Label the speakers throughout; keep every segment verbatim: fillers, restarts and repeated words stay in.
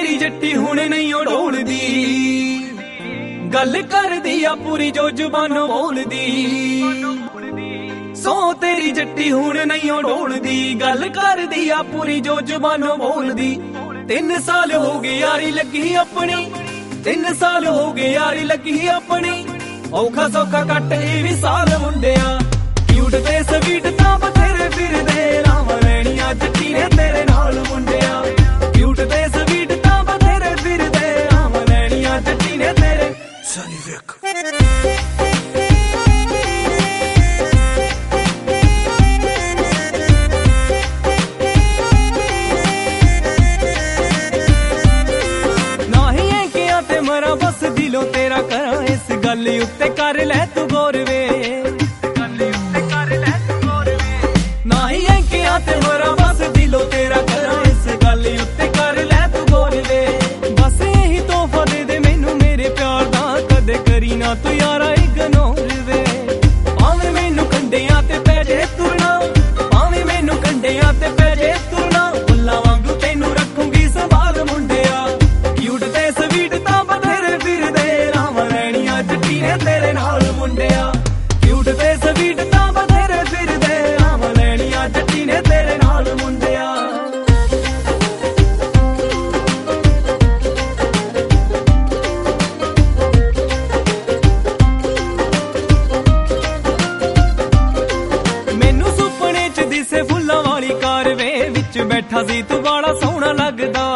Speaker 1: तेरी जट्टी हुण नहीं ढोलदी, गल करदी आ पूरी जो जुबानों बोलदी। सौ तेरी जट्टी हुण नहीं ढोलदी, गल करदी आ पूरी जो जुबानों बोलदी। तीन साल हो गए यारी लगी अपनी, तीन साल हो गए यारी लगी अपनी। औखा सौखा कट ए भी साल मुंडिया, क्यूट ते स्वीट तां बथेरे फिरदे। रावां लैणियां जट्टी ने तेरे नाल मुंडिया, क्यूट ते स्वीट तां बथेरे फिरदे। रावां लैणियां जट्टी ने तेरे सनी वेख। बस दिलों तेरा करा इस गल उत्ते कर लै तू गौर वे, ना ही अंकिया ते मरा बस दिलों तेरा करा इस गल उत्ते कर लै तू गौर वे। बस यही तोहफा दे दे मैनू मेरे प्यार दा, कदे करी ना तू यारा इग्नोर वे। भावें मैनू कंडियां ते पै जे तुरना, भावें मैनू कंडियां ते पै जे तुरना। फुल्लां वांगू तैनू रखूंगी संभाल मुंडिया, क्यूट ते स्वीट तां तेरे नाल मुंडिया, क्यूट ते स्वीट तां बथेरे फिरदे। रावां लैणियां जट्टी ने तेरे नाल मुंडिया। मैनू सुपने च दिसे फुल्लां वाली कार वे, विच बैठा सी तू बड़ा सोहना लगदा।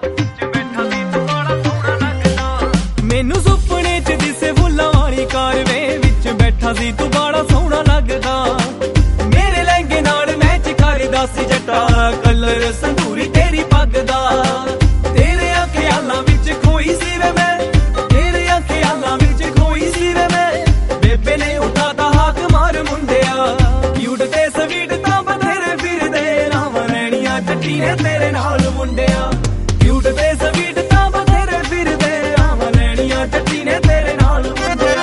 Speaker 1: मैनू सुपने च दिसे फुल्लां वाली कार वे, विच बैठा सी तू बड़ा सोहना लगदा। मेरे लहंगे नाल मैच करदा सी जट्टा, कलर संदूरी तेरी पग दा। तेरे ख्यालां विच खोई सी वे मैं, तेरे ख्यालां विच खोई सी वे मैं। बेबे ने उठाता हाक मार मुंडिया, क्यूट ते स्वीट तां बथेरे फिरदे। रावां लैणियां जट्टी ने तेरे नाल मुंडिया, क्यूट ते स्वीट तां बथेरे फिरदे। रावां लैणियां जट्टी ने तेरे नाल मुंडिया।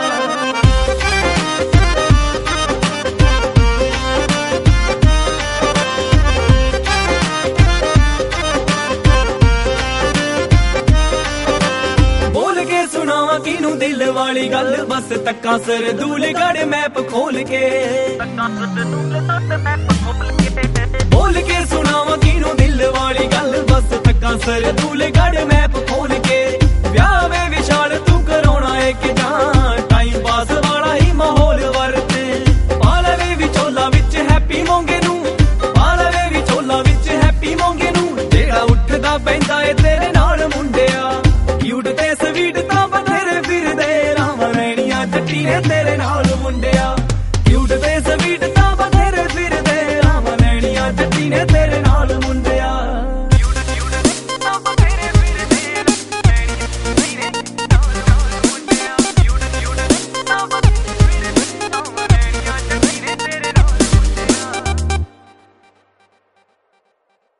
Speaker 1: सुनावा किनू दिल वाली गल, बस तक्का सर दूलगढ़ मैप खोल के। बोल के सुनावा किनू दिल वाली गल, बस तक्का सर दूलगढ़ मैप खोल